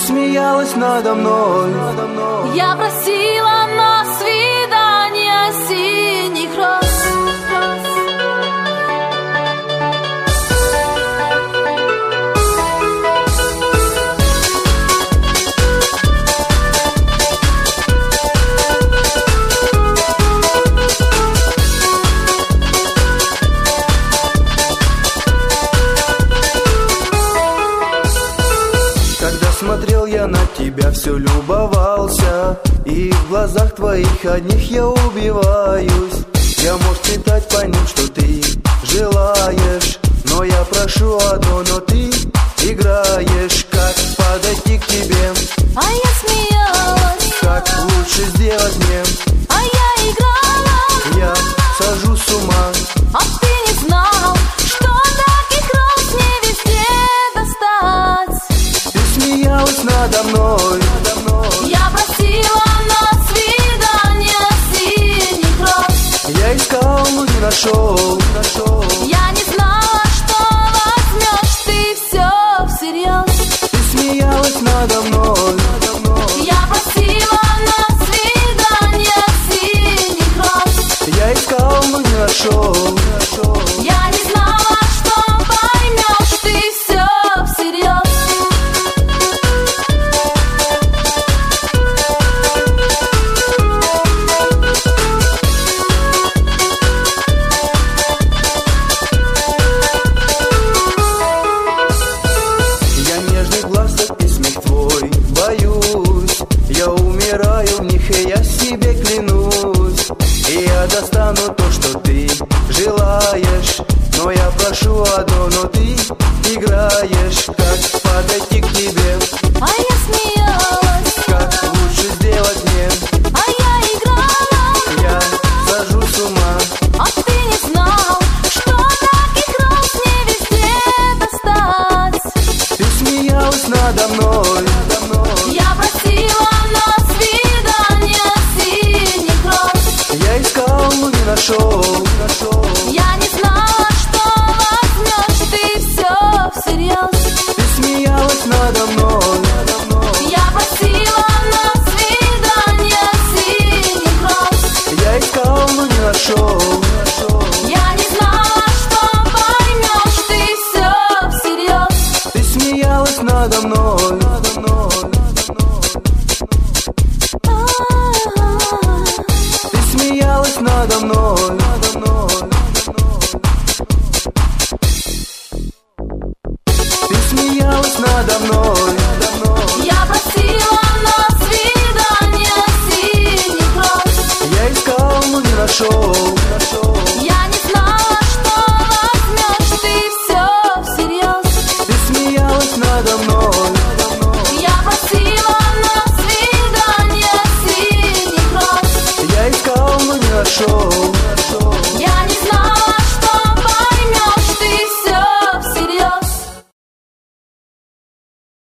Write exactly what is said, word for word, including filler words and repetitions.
смеялась надо мной. Я просила на свидание синих роз. Смотрел я на тебя, все любовался, и в глазах твоих одних я убиваюсь. Я, может, летать по ним, что ты желаешь, но я прошу одно, но ты играешь. Как подойти к тебе? А я смеялась. Как лучше сделать мне? А я играла. Я сажу с ума. А ты не знал, что таких роз не везде достать. Смеялась надо мной. Я просила на свидание синих роз. Я искал, но не нашел. Я не знала, что возьмешь ты все всерьез. Ты смеялась надо мной. Я просила на свидание синих роз. Я искал, но не нашел. Я не знала, что поймешь ты все всерьез. Я умираю в них, и я себе клянусь. И я достану то, что ты желаешь, но я прошу одно, но ты играешь. Как подойти к тебе? А я смеялась. Как лучше сделать мне? А я играла. Я сажу с ума. А ты не знал, что таких роз не везде достать. Ты смеялась надо мной. Я просила на свидание синих роз. Я искал, но не нашел.